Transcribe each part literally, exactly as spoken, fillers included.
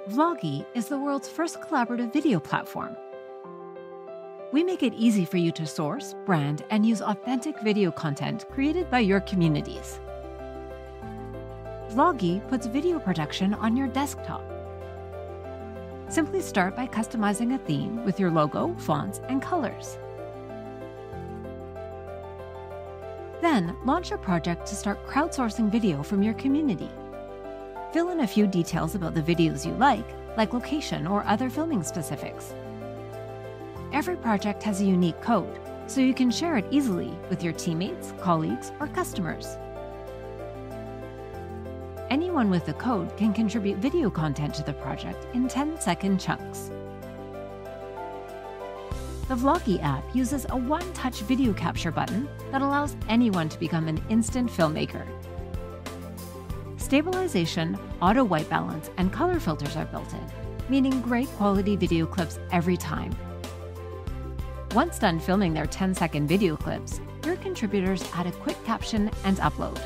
Vloggy is the world's first collaborative video platform. We make it easy for you to source, brand, and use authentic video content created by your communities. Vloggy puts video production on your desktop. Simply start by customizing a theme with your logo, fonts, and colors. Then, launch a project to start crowdsourcing video from your community. Fill in a few details about the videos you like, like location or other filming specifics. Every project has a unique code, so you can share it easily with your teammates, colleagues, or customers. Anyone with the code can contribute video content to the project in ten-second chunks. The Vloggy app uses a one-touch video capture button that allows anyone to become an instant filmmaker. Stabilization, auto white balance, and color filters are built in, meaning great quality video clips every time. Once done filming their ten-second video clips, your contributors add a quick caption and upload.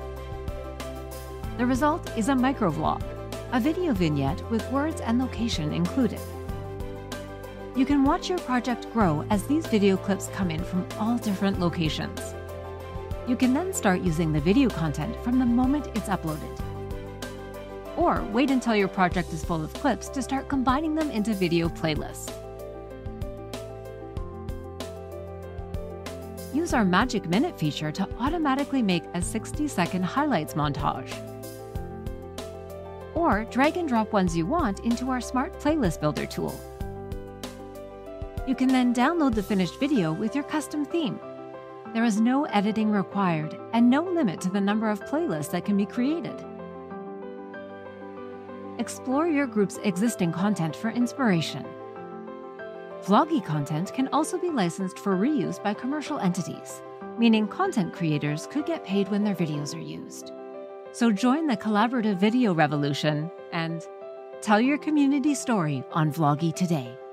The result is a microvlog, a video vignette with words and location included. You can watch your project grow as these video clips come in from all different locations. You can then start using the video content from the moment it's uploaded. Or wait until your project is full of clips to start combining them into video playlists. Use our Magic Minute feature to automatically make a sixty-second highlights montage. Or drag and drop ones you want into our Smart Playlist Builder tool. You can then download the finished video with your custom theme. There is no editing required and no limit to the number of playlists that can be created. Explore your group's existing content for inspiration. Vloggy content can also be licensed for reuse by commercial entities, meaning content creators could get paid when their videos are used. So join the collaborative video revolution and tell your community story on Vloggy today.